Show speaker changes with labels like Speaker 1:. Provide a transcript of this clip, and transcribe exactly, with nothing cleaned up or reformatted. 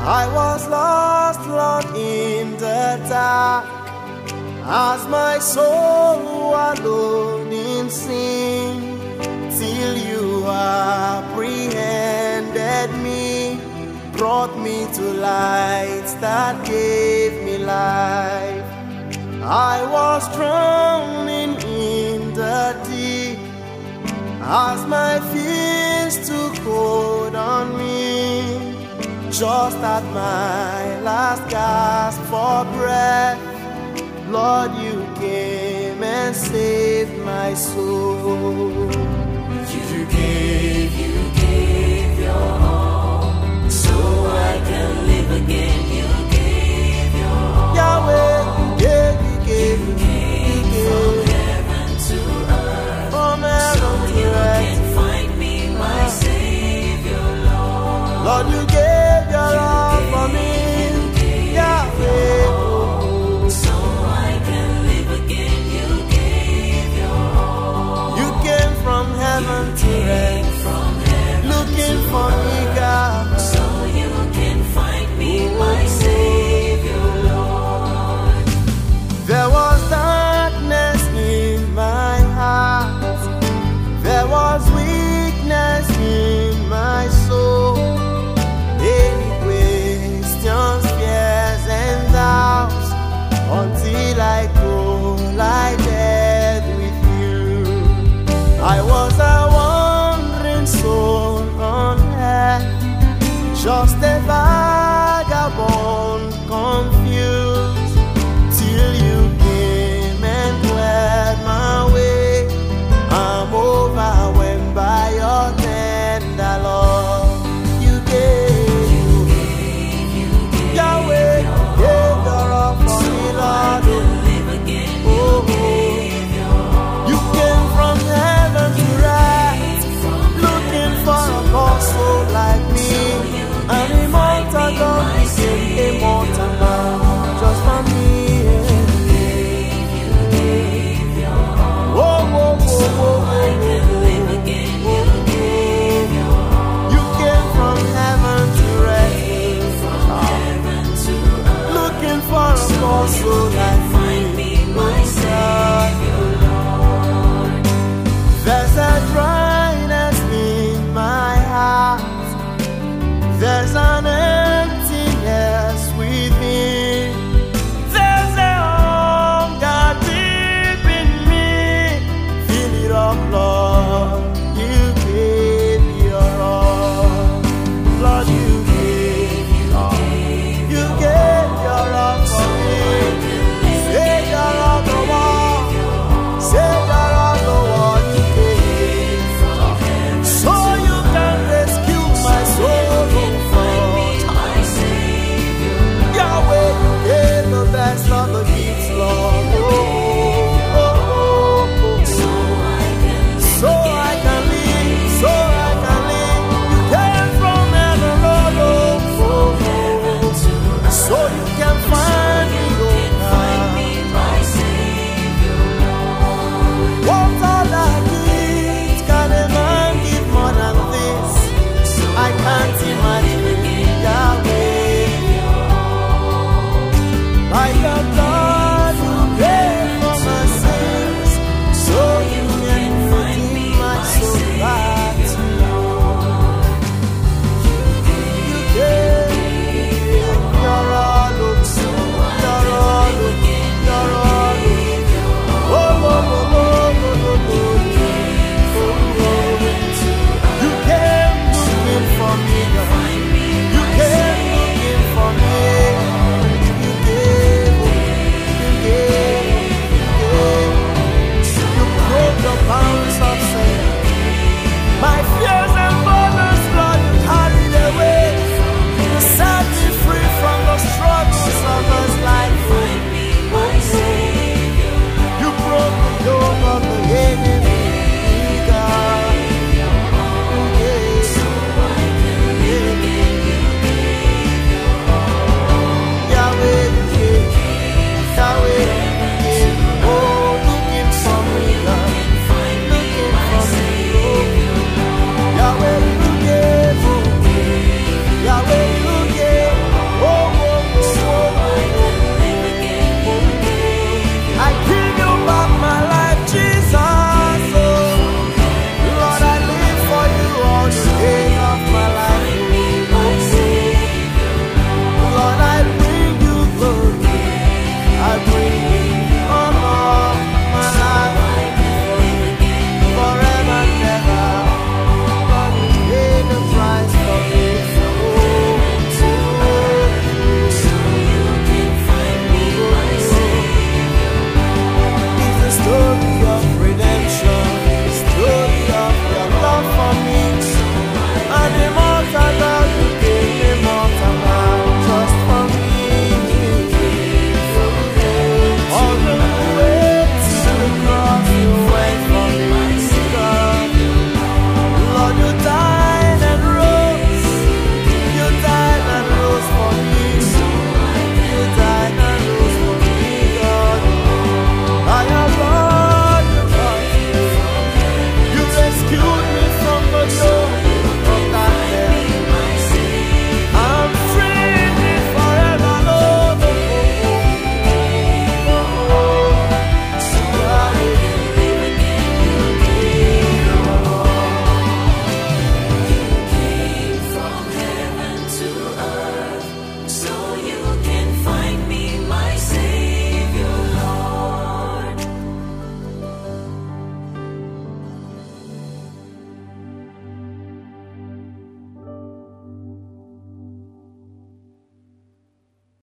Speaker 1: I was lost, Lord, in the dark, as my soul wallowed in sin, till you apprehended me, brought me to lights that gave me life. I was drowning in the deep, as my fears took hold on me. Just at my last gasp for breath, Lord, you came and saved my soul.
Speaker 2: You gave, you gave your all, so I can live again. You gave your all.
Speaker 1: Yahweh, you gave, you gave,
Speaker 2: you gave, you gave from heaven to earth,
Speaker 1: from heaven
Speaker 2: so
Speaker 1: to
Speaker 2: you
Speaker 1: earth.
Speaker 2: can find me, my Savior, Lord.
Speaker 1: Lord, you gave your love for me, Yahweh.
Speaker 2: So I can live again. You gave your all.
Speaker 1: You came from heaven to earth,
Speaker 2: from heaven
Speaker 1: looking for me, God,
Speaker 2: so you can find me, my Savior, Lord.
Speaker 1: There was darkness in my heart, there was weakness